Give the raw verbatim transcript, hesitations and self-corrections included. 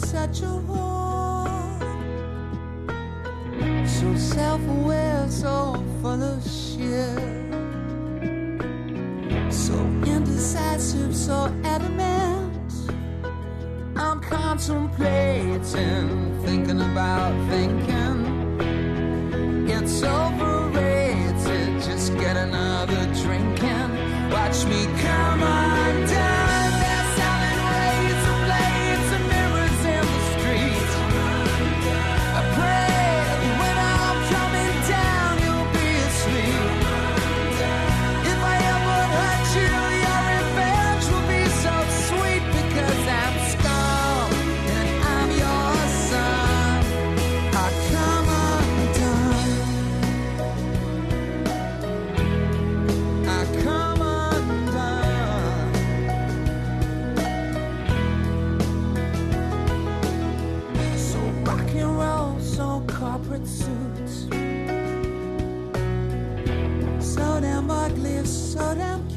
such a whore. So self-aware, so full of shit. So indecisive, so adamant. I'm contemplating, thinking about thinking. It's overrated, just get another drink and watch me come undone. They're selling razor blades and mirrors in the street. I pray when I'm coming down you'll be asleep. If I ever hurt you, your revenge will be so sweet, because I'm scum and I'm your son. I come undone. I come undone. So rock and roll, so corporate suits. So damn ugly, so damn cute.